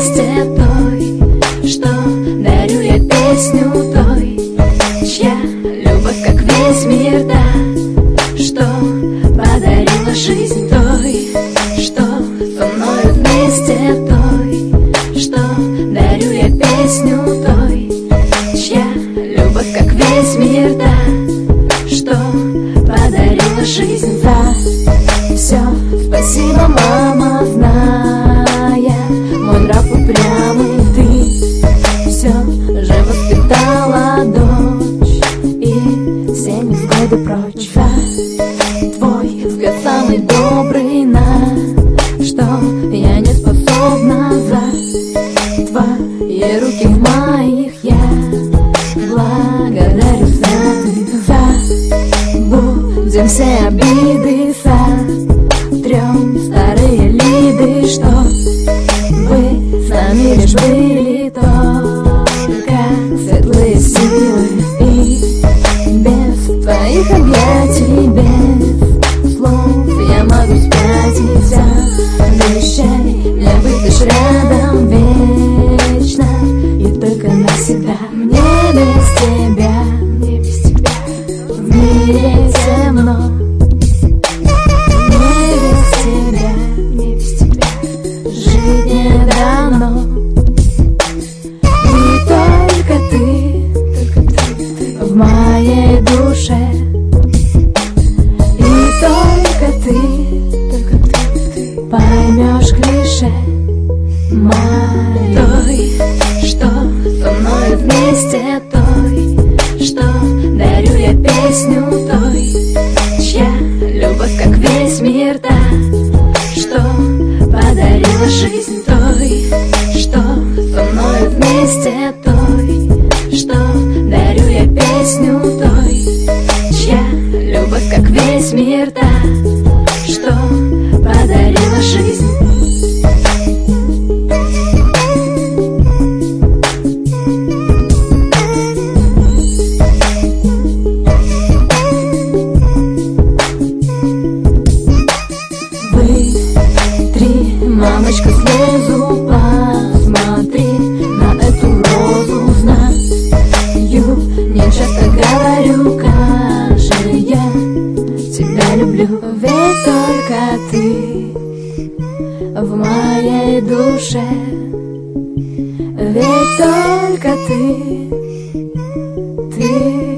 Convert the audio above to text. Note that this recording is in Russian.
вместе той, что дарю я песню той, чья любовь как весь мир, да, что подарила жизнь той, что со мною вместе той, что дарю я песню той, чья любовь как весь мир, да, что подарила жизнь. За все спасибо, мама, зная мой нрав упрямый, ты все же воспитала дочь и все невзгоды прочь. За твой взгляд самый добрый, на что я не способна, за твои руки в моих я благодарю за будем все обиды, сотрем старые лиды, что вы с нами лишь были только светлые силы. И без твоих объятий, без слов я могу спать и вся. Обещай мне быть лишь рядом вечно и только навсегда. Мне без тебя, мне без тебя в мире темно. Мне без тебя жить не дано. И только ты в моей душе. И только ты поймешь клише мой. Той, что со мной вместе той, что дарю я песню той, чья любовь как весь мир, да, что подарила жизнь той, что со мной вместе той, что дарю я песню той, чья любовь как весь мир, да, что подарила жизнь. Мамочка, слезу, посмотри на эту розу, знаю, не часто говорю, как же я тебя люблю. Ведь только ты в моей душе, ведь только ты